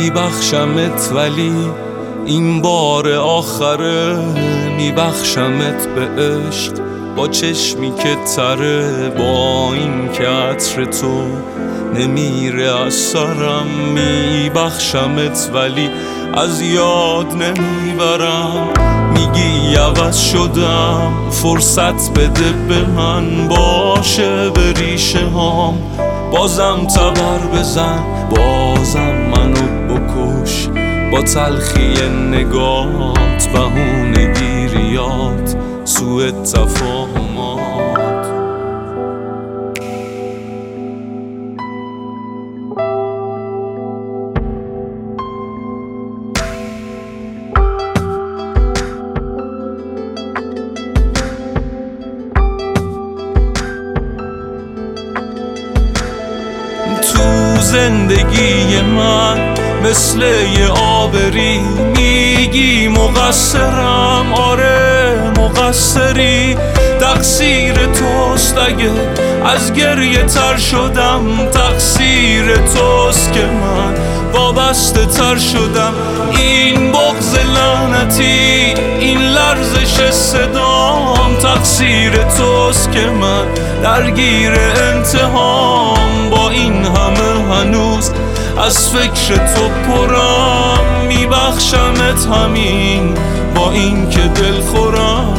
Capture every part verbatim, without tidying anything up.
میبخشمت ولی این بار آخره، میبخشمت به عشق با چشمی که تره، با این که عطر تو نمیره از سرم. میبخشمت ولی از یاد نمیبرم، میگی عوض شدم فرصت بده به من، باشه به ریشه هام بازم تبر بزن، بازم منو بکش با تلخی نگات، بهونه گیریات، سوء تفاهمات. تو زندگی من مثل یه آبری، میگی مقصرم، آره مقصری، تقصیر توست اگه از گریه تر شدم، تقصیر توست که من وابسته تر شدم. این بغض لعنتی، این لرزش صدام، تقصیر توست که من درگیر انتهام. با این همه هنوز از فکر تو پرم، میبخشمت همین با این که دل خورم.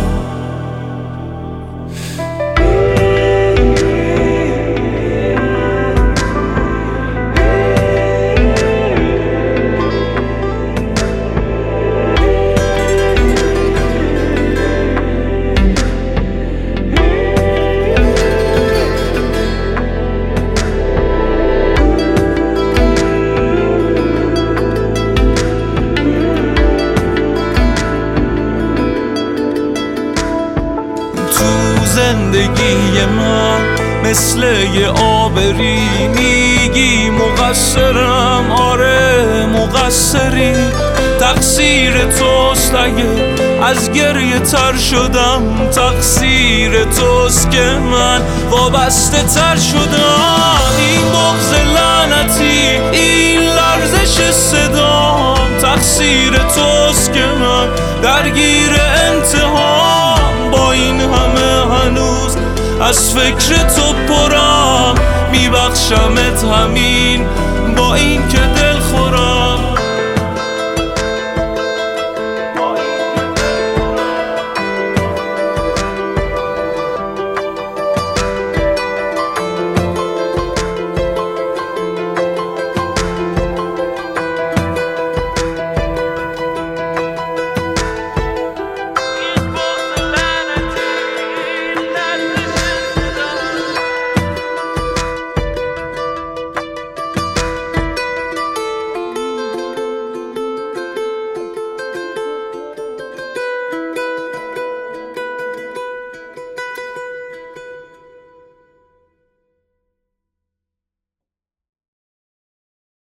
زندگی من مثل یه آبری، میگی مقصرم، آره مقصری، تقصیر توست اگه از گریه تر شدم، تقصیر توست که من وابسته تر شدم. این بغض لعنتی، این لرزش صدام، تقصیر توست که من درگیر انتهام. با این همه هنوز از فکر تو پرم، میبخشمت همین با این که